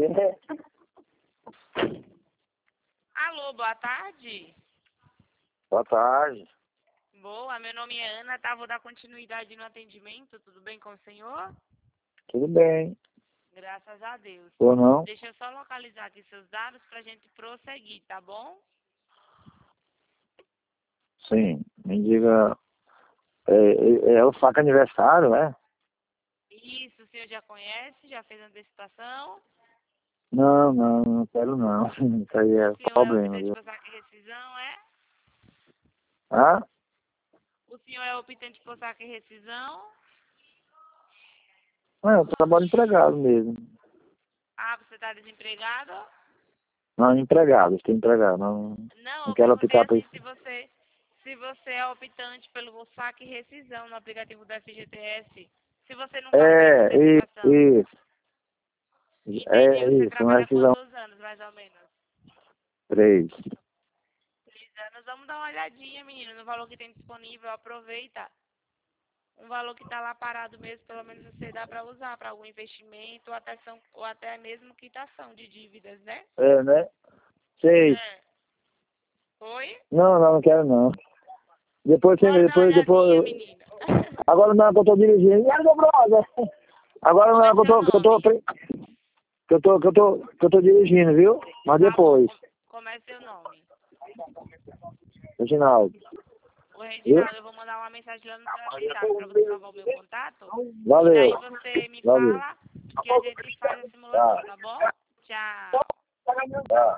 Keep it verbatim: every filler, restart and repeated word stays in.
Alô, boa tarde. Boa tarde. Boa, meu nome é Ana, tá? Vou dar continuidade no atendimento, tudo bem com o senhor? Tudo bem. Graças a Deus. Ou não? Deixa eu só localizar aqui seus dados pra gente prosseguir, tá bom? Sim. Me diga. É, é, é o faca aniversário, é? Isso, o senhor já conhece? Já fez antecipação? Não, não, não quero não. Isso aí é O senhor é problema, optante viu? por saque e rescisão, é? Ah? O senhor é optante por saque e rescisão? Não, eu trabalho empregado mesmo. Ah, você tá desempregado? Não, empregado, estou empregado. Não, Não, não eu quero perguntei optar por assim isso. se você, se você é optante pelo saque e rescisão no aplicativo do F G T S. Se você nunca fez É, i- antecipação. isso. Entendi. É Você isso, uma trabalha rescisão. quantos anos, mais ou menos? Três. Três anos. Vamos dar uma olhadinha, menino, no valor que tem disponível. Aproveita. Um valor que está lá parado mesmo, pelo menos você dá para usar para algum investimento ou até, são, ou até mesmo quitação de dívidas, né? É, né? Seis. É. Oi? Não, não, não quero não. Depois, você- Pode dar uma depois, olhadinha, depois. menina. Agora não é que eu tô dirigindo. E aí, meu brother? Agora não Como é é que eu seu tô, que eu tô, nome? que eu tô, que eu tô, que eu tô dirigindo, viu? Mas Tá bom. depois. Com- Como é seu nome? Reginaldo. Ô, Viu? Reginaldo, eu vou mandar uma mensagem lá no seu WhatsApp para você salvar o meu contato. E Valeu. daí você me Valeu. fala que a gente faz a simulação, Tá. tá bom? Tchau. Tá.